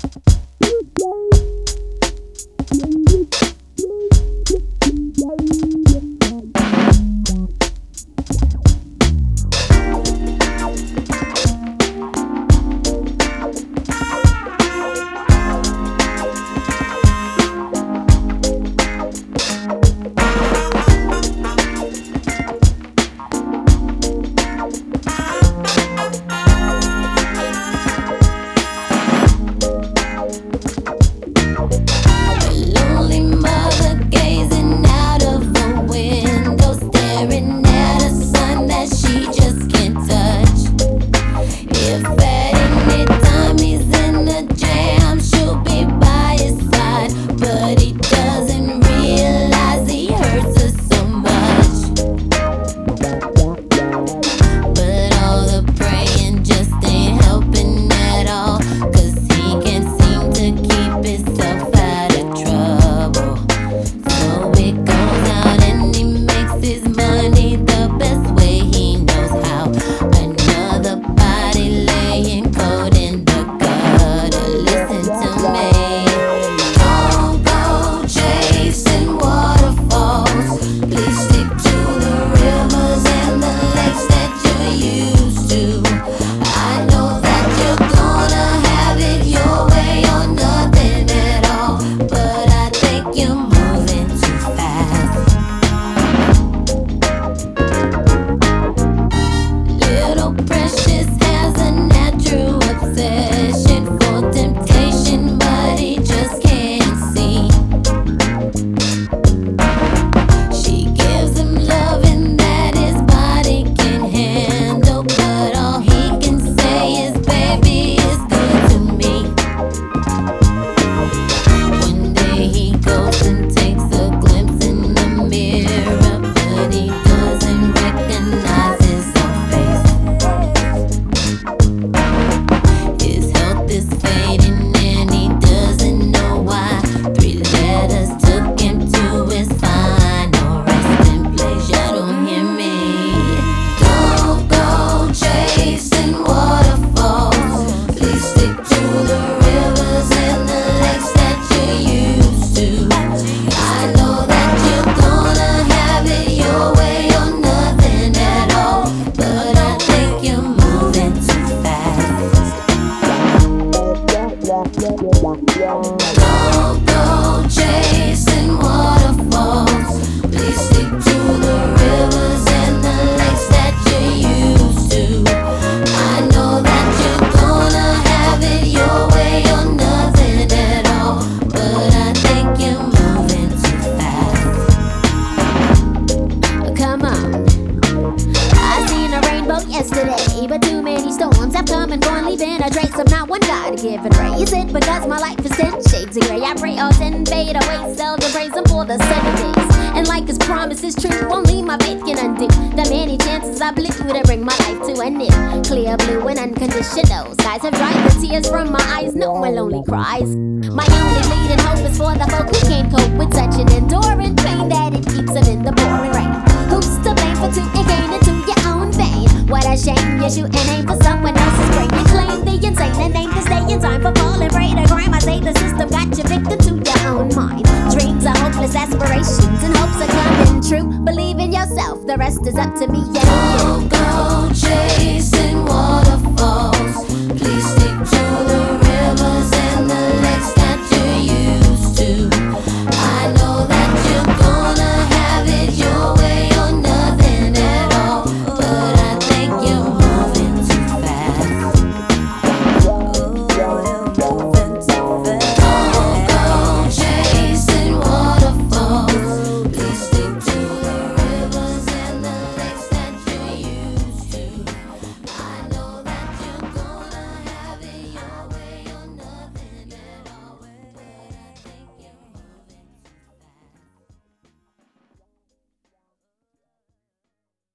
Yesterday, but too many storms have come and gone, leaving a trace of not one guy to give it ray. Is it because my life is 10 shades of gray? I pray all 10 fade away, seldom praise him for the 7 days. And like his promise is true, only my faith can undo the many chances I blew to bring my life to an end. Clear blue and unconditional skies have dried the tears from my eyes, no more lonely cries. My only leading hope is for the folk who can't cope with such an enduring pain that it keeps them in the pouring rain. Who's to blame for two and gain into your own vein? What a shame you shoot and aim for someone else's brain. You claim the insane and aim to stay in time for falling prey to crime. I say the system got you victim to your own mind. Dreams are hopeless aspirations and hopes are coming true. Believe in yourself, the rest is up to me and you. Go chase